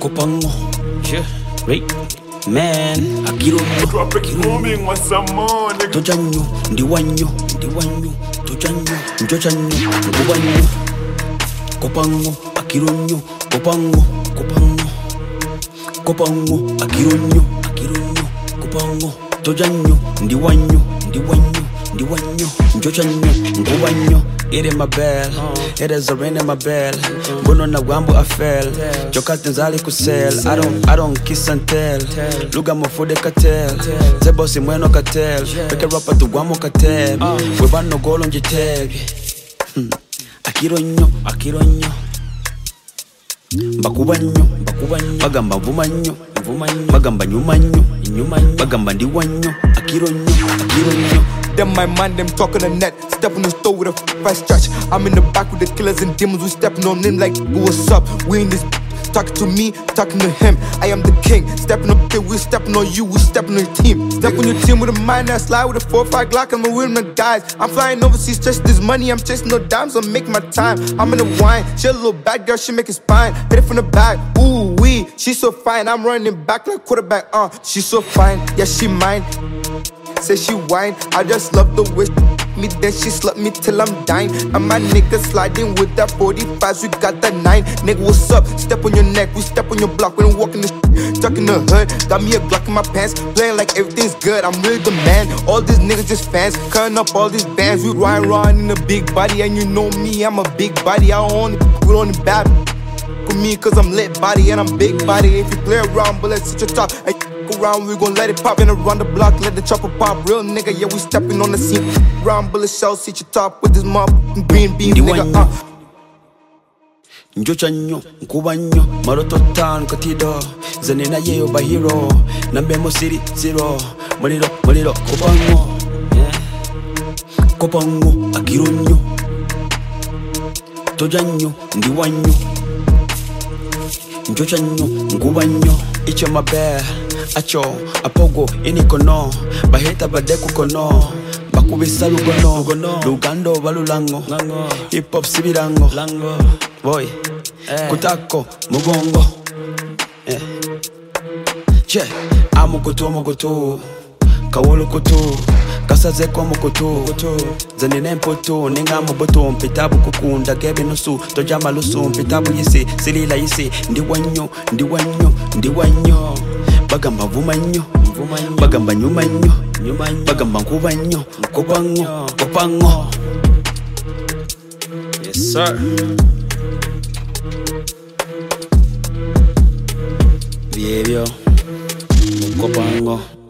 Kopango, yeah, right, man, Akiro, Tojanyo, Ndiwanyo, Tojanyo, Njojanyo, Ngubanyo, Kopango, Akironyo, Kopango, Akironyo, Kopango, Tojanyo, Ndiwanyo, Njojanyo, Ngubanyo. It in my bell, it is a rain in my bell. Bono na wambo I fell. Jokas nzali kusel. I don't kiss and tell. Luga mofode katel. Zebo si mweno katel. Peke rapa tu wamo katel. Webano golo njitebi. Akironyo. Bakubanyo. Bagamba vumanyo. Bagamba nyumanyo. Bagamba ndiwanyo. Akironyo. Them my man, them talking the net. Step on the store with a fast stretch. I'm in the back with the killers and demons. We stepping on them like, what's up? We in this talking to me, talking to him. I am the king. Stepping up there, we stepping on you, we stepping on your team. Step on your team with a mind that slide with a 4-5 Glock. I'm a winner, guys. I'm flying overseas, chasing this money. I'm chasing no dimes, I'm making my time. I'm in the wine. She a little bad girl, she make it spine. Hit it from the back. Ooh wee, she's so fine. I'm running back like quarterback. She's so fine. Yeah, she mine. Say she whine, I just love the way me, then she slut me till I'm dying. And my nigga sliding with that 45, we got that 9. Nigga, what's up? Step on your neck, we step on your block. We don't walk in the stuck in the hood. Got me a Glock in my pants, playing like everything's good. I'm really the man. All these niggas just fans, cutting up all these bands. We ride in a big body, and you know me, I'm a big body. I only with only bad with me, cause I'm lit body and I'm big body. If you play around, bullets at your top. Around, we gon' let it pop. And around the block, let the chopper pop. Real nigga, yeah, we stepping on the scene. Round bullet shells, hit your top with this motherfucking green bean, nigga. Njochanyo, Nkubanyo, Maroto Town, Kotido, Zanina Yeo by Hero, Nambemo City, Zero, Moliro, Kopango, Kopango, Akironyo, Tojanyo, Ndiwanyo, Njochanyo, Nkubanyo, Icho Mabe. Acho, apogo, inikono. Baheta badeku kono. Bakubisa lugono. Lugando balulango. Hip hop sibirango. Boy, kutako, mugongo. Che, amukoto. Kawolo koto. Kasaze kwa mokoto. Zanine mpoto, ninga moboto. Mpitabu kukunda, gebe nusu. Tojama lusu, mpitabu yisi. Silila yisi, ndiwanyo. Bagamba vumanyo, bagamba nyumanyo, bagamba nkubanyo, kopango. Yes, sir. Behavior, kopango.